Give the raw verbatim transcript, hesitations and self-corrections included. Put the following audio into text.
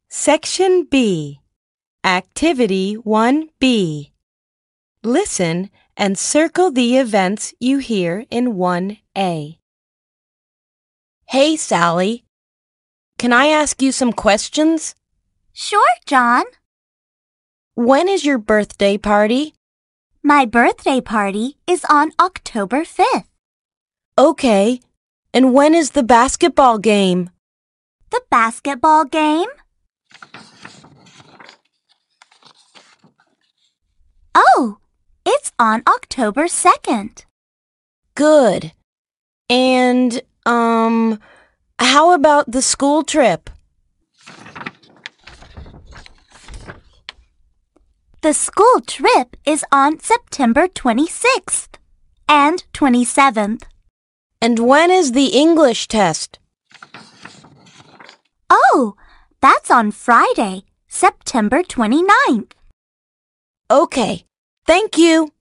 Section B, Activity one B. Listen and circle the events you hear in one A. Hey, Sally. Can I ask you some questions? Sure, John. When is your birthday party? My birthday party is on October fifth. Okay. And when is the basketball game? The basketball game? Oh, it's on October second. Good. And, um, how about the school trip? The school trip is on September twenty-sixth and twenty-seventh. And when is the English test? Oh, that's on Friday, September twenty-ninth. Okay. Thank you.